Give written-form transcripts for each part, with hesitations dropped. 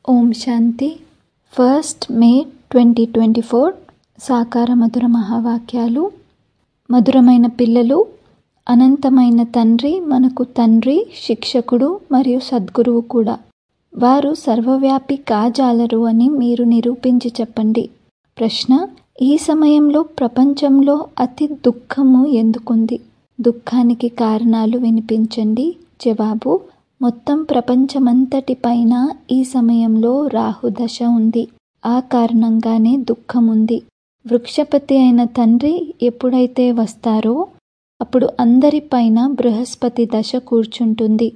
ఓం శాంతి. 1st May 2024 సాకార మధుర మహావాక్యాలు. మధురమైన పిల్లలు, అనంతమైన తండ్రి మనకు తండ్రి, శిక్షకుడు మరియు సద్గురువు కూడా. వారు సర్వవ్యాపి కాజాలరు అని మీరు నిరూపించి చెప్పండి. ప్రశ్న: ఈ సమయంలో ప్రపంచంలో అతి దుఃఖము ఎందుకుంది? దుఃఖానికి కారణాలు వినిపించండి. జవాబు: మొత్తం ప్రపంచమంతటిపైన ఈ సమయంలో రాహుదశ ఉంది. ఆ కారణంగానే దుఃఖముంది. వృక్షపతి అయిన తండ్రి ఎప్పుడైతే వస్తారో అప్పుడు అందరిపైన బృహస్పతి దశ కూర్చుంటుంది.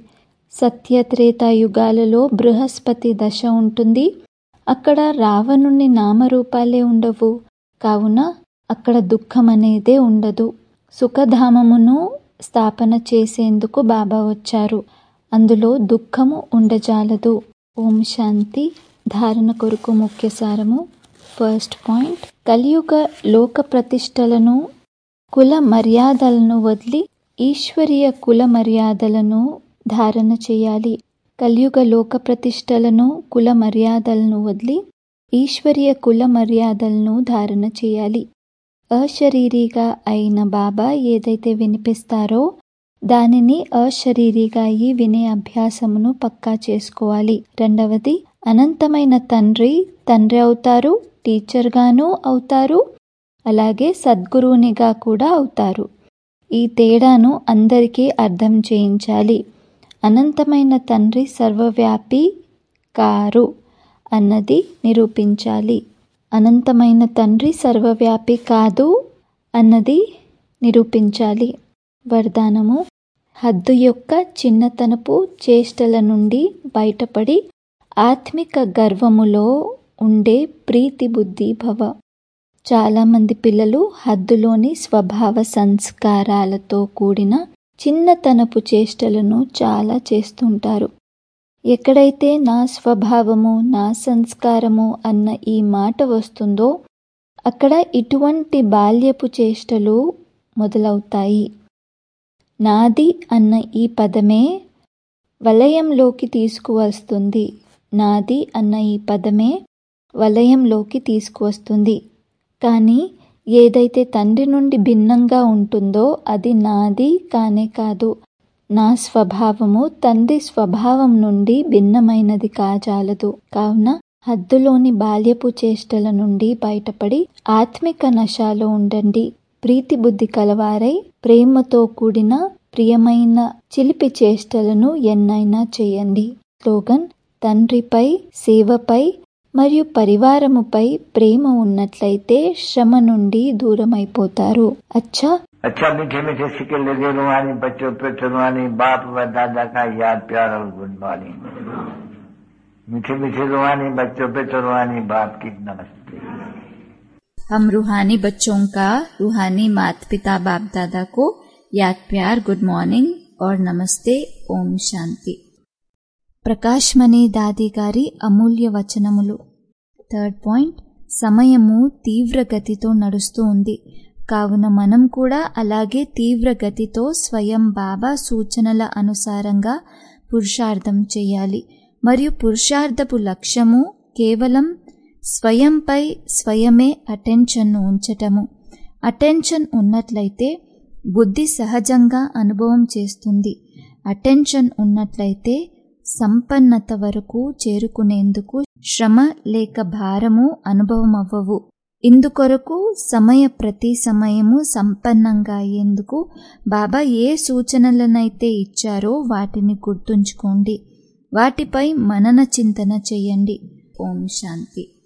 సత్యత్రేతాయుగాలలో బృహస్పతి దశ ఉంటుంది. అక్కడ రావణుని నామరూపాలే ఉండవు. కావున అక్కడ దుఃఖం అనేదే ఉండదు. సుఖధామమును స్థాపన చేసేందుకు బాబా వచ్చారు. అందులో దుఃఖము ఉండజాలదు. ఓం శాంతి. ధారణ కొరకు ముఖ్య సారము. ఫస్ట్ పాయింట్: కలియుగ లోక ప్రతిష్టలను, కుల మర్యాదలను వదిలి ఈశ్వరీయ కుల మర్యాదలను ధారణ చేయాలి. కలియుగ లోక ప్రతిష్టలను, కుల మర్యాదలను వదిలి ఈశ్వరీయ కుల మర్యాదలను ధారణ చేయాలి. అశరీరిగా అయిన బాబా ఏదైతే వినిపిస్తారో దానిని అశరీరిగా అయి వినే అభ్యాసమును పక్కా చేసుకోవాలి. రెండవది, అనంతమైన తండ్రి అవుతారు, టీచర్గాను అవుతారు, అలాగే సద్గురువునిగా కూడా అవుతారు. ఈ తేడాను అందరికీ అర్థం చేయించాలి. అనంతమైన తండ్రి సర్వవ్యాపి కారు అన్నది నిరూపించాలి. అనంతమైన తండ్రి సర్వవ్యాపి కాదు అన్నది నిరూపించాలి. వరదానము: హద్దు యొక్క చిన్నతనపు చేష్టల నుండి బయటపడి ఆత్మిక గర్వములో ఉండే ప్రీతి బుద్ధి భవ. చాలామంది పిల్లలు హద్దులోని స్వభావ సంస్కారాలతో కూడిన చిన్నతనపు చేష్టలను చాలా చేస్తుంటారు. ఎక్కడైతే నా స్వభావము, నా సంస్కారము అన్న ఈ మాట వస్తుందో అక్కడ ఇటువంటి బాల్యపు చేష్టలు మొదలవుతాయి. నాది అన్న ఈ పదమే వలయంలోకి తీసుకువస్తుంది. నాది అన్న ఈ పదమే వలయంలోకి తీసుకువస్తుంది. కానీ ఏదైతే తండ్రి నుండి భిన్నంగా ఉంటుందో అది నాది కానే కాదు. నా స్వభావము తండ్రి స్వభావం నుండి భిన్నమైనది కాజాలదు. కావున హద్దులోని బాల్యపు చేష్టల నుండి బయటపడి ఆత్మిక నశాలో ఉండండి. ప్రీతి బుద్ధి కలవారై ప్రేమతో కూడిన ప్రియమైన చిలిపి చేష్టలను ఎన్నైనా చేయండి. స్లోగన్: తండ్రిపై, సేవపై మరియు పరివారముపై ప్రేమ ఉన్నట్లయితే శ్రమ నుండి దూరమైపోతారు. अच्छा मीठे मीठे सिक्के लगे रूहानी बच्चों पे रूहानी बाप व दादा का याद प्यार और गुड मॉर्निंग। मीठे मीठे रूहानी बच्चों पे रूहानी बाप की नमस्ते। हम रूहानी बच्चों का रूहानी माता पिता बाप दादा को याद प्यार गुड मॉर्निंग और नमस्ते. ఓం శాంతి. ప్రకాష్ మణి దాది గారి అమూల్య వచనములు. థర్డ్ పాయింట్: సమయము తీవ్ర గతితో నడుస్తూ ఉంది. కావున మనం కూడా అలాగే తీవ్ర గతితో స్వయం బాబా సూచనల అనుసారంగా పురుషార్థం చేయాలి. మరియు పురుషార్థపు లక్ష్యము కేవలం స్వయంపై స్వయమే అటెన్షన్ను ఉంచటము. అటెన్షన్ ఉన్నట్లయితే బుద్ధి సహజంగా అనుభవం చేస్తుంది. అటెన్షన్ ఉన్నట్లయితే సంపన్నత వరకు చేరుకునేందుకు శ్రమ లేక భారము అనుభవం అవ్వవు. ఇందుకొరకు ప్రతి సమయము సంపన్నంగా అయ్యేందుకు బాబా ఏ సూచనలనైతే ఇచ్చారో వాటిని గుర్తుంచుకోండి. వాటిపై మనన చింతన చేయండి. ఓం శాంతి.